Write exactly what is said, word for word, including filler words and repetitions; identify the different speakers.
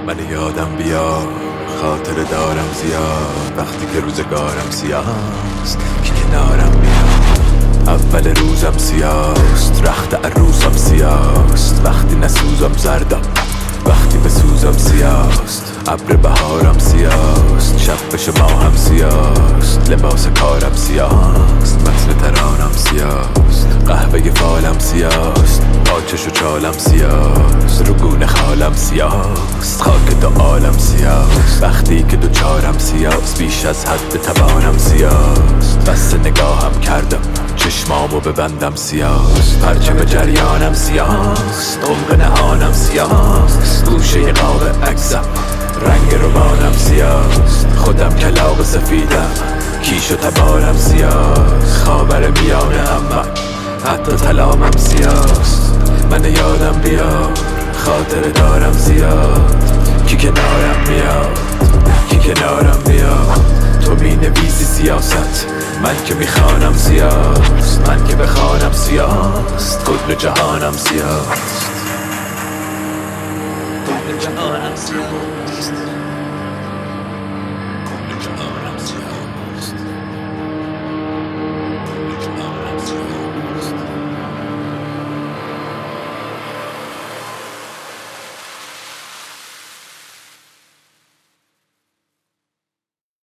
Speaker 1: من یادم بیار خاطر دارم زیاد وقتی که روزگارم سیاست که کنارم بیاد. اول روزم سیاست رخت عروسم سیاست وقتی نسوزم زردم وقتی بسوزم سیاست. ابر بهارم سیاست شب بشه ماهم سیاست لباس کارم سیاست متن ترانم سیاست قهوه فالم سیاست آتش و چالم سیاست رو گونه خالم سیاست خاک دو عالم سیاست وقتی که دو چارم سیاست بیش از حد توانم سیاست بس نگاهم کردم چشمامو ببندم سیاست پرچم جریانم سیاست عمق نهانم سیاست گوشه قاب عکسم رنگ روانم سیاست خودم کلاغ سفیدم کیش و تبارم سیاست خاور میانه اما حتی تلامم سیاست. من یادم بیار خاطر دارم زیاد کی کنارم میاد کی کنارم بیاد. تو می نویسی سیاست من که میخوانم سیاست من که بخوانم سیاست کل جهانم سیاست کل جهانم سیاست.